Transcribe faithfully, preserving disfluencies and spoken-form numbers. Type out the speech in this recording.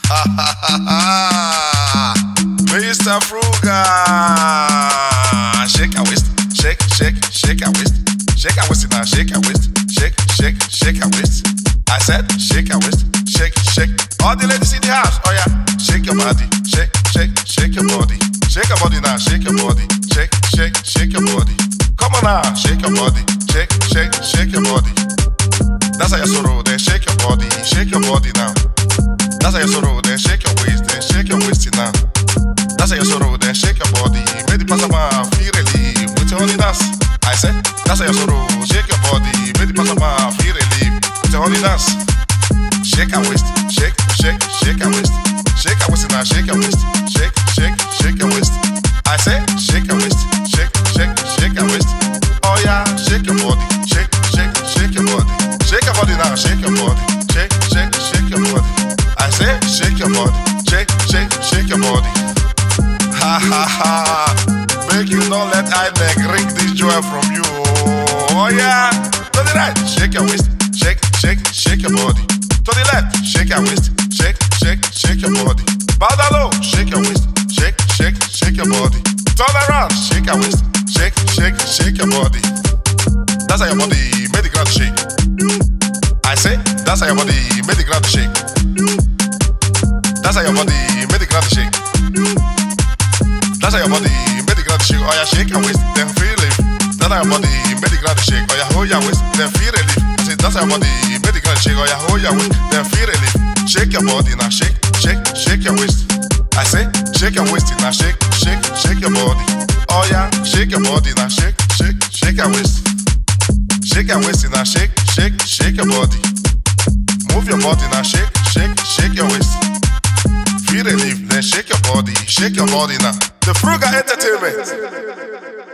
Mister Frugal, shake a waist, shake, shake, shake a waist, shake a waist now, shake a waist, shake, shake, shake a waist. I said, shake a waist, shake, shake. All the ladies in the house, oh yeah, shake your body, shake, shake, shake your body, shake your body now, shake your body, shake, shake, shake your body. Come on now, shake your body, shake, shake, shake your body. That's how you sorrow, then shake your body, shake your body now. That's how you sorrow, then shake your waist, then shake your waist now. That's how you sorrow, then shake your body. Make the passerman feel relief with your holy dance. I said, that's how you sorrow, shake your body. Make the passerman feel relief with your holy dance. Shake your waist, shake, shake, shake your waist. Shake your waist now, shake your waist. Shake, shake, shake your waist. I said, shake your waist, shake, shake, shake your waist. Oh yeah, shake your body, shake, shake, shake your body. Shake your body now, shake your body. Shake, shake, shake your body. I say, shake your body. Shake, shake, shake your body. Ha ha ha. Make you not let I neck ring this joy from you. Oh yeah. To the right, shake your waist. Shake, shake, shake your body. To the left, shake your waist. Shake, shake, shake your body. Bow down low, shake your waist. Shake, shake, shake your body. Turn around, shake your waist. Shake, shake, shake your body. That's how your body made the ground shake. I say, that's how your body made the ground shake. That's how your body made the ground shake. That's how your body made the ground shake. Oh yeah, shake your waist, then feel it. That's how your body made the ground shake. Oh yeah, hold your waist, then feel relief. I say, that's how your body made the ground shake. Oh yeah, hold your waist, then feel relief. Shake your body now, shake, shake, shake your waist. I say, shake your waist now, shake, shake, shake your body. Oh yeah, shake your body now, shake, shake, shake your waist. Shake your waist now, shake, shake, shake your body. Move your body now, shake, shake, shake your waist. Feel relief, then shake your body, shake your body now. The Frugal Entertainment.